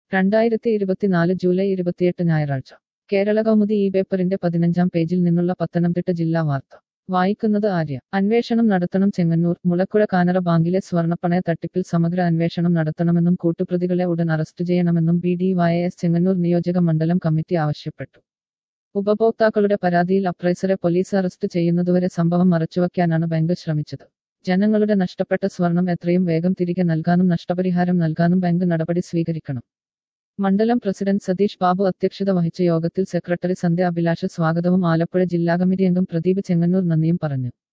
2024 July 28 ഞായറാഴ്ച കേരള കൗമുദി ഈ പേപ്പറിന്റെ 15-ാം പേജിൽ നിന്നുള്ള പത്തനംതിട്ട ജില്ലാ വാർത്ത വായിക്കുന്നത് ആര്യ. അന്വേഷണം നടത്തണം ചെങ്ങന്നൂർ. മുളക്കുഴ കാനറ ബാങ്കിലെ സ്വർണ്ണപ്പണയ തട്ടിപ്പിൽ സമഗ്ര അന്വേഷണം നടത്തണമെന്നും കൂട്ടുപ്രതികളെ ഉടൻ അറസ്റ്റ് ചെയ്യണമെന്നും BDYS ചെങ്ങന്നൂർ നിയോജക മണ്ഡലം കമ്മിറ്റി ആവശ്യപ്പെട്ടു. ഉപഭോക്താക്കളുടെ പരാതിയിൽ അപ്രൈസറെ പോലീസ് അറസ്റ്റ് ചെയ്യുന്നതുവരെ സംഭവം മറച്ചുവയ്ക്കാനാണ് ബാങ്ക് ശ്രമിച്ചത്. ജനങ്ങളുടെ നഷ്ടപ്പെട്ട സ്വർണം എത്രയും വേഗം തിരികെ നൽകാനും നഷ്ടപരിഹാരം നൽകാനും ബാങ്ക് നടപടി സ്വീകരിക്കണം. മണ്ഡലം പ്രസിഡന്റ് സതീഷ് ബാബു അധ്യക്ഷത വഹിച്ച യോഗത്തിൽ സെക്രട്ടറി സന്ധ്യ അഭിലാഷ് സ്വാഗതവും ആലപ്പുഴ ജില്ലാ കമ്മിറ്റി അംഗം പ്രദീപ് ചെങ്ങന്നൂർ നന്ദിയും പറഞ്ഞു.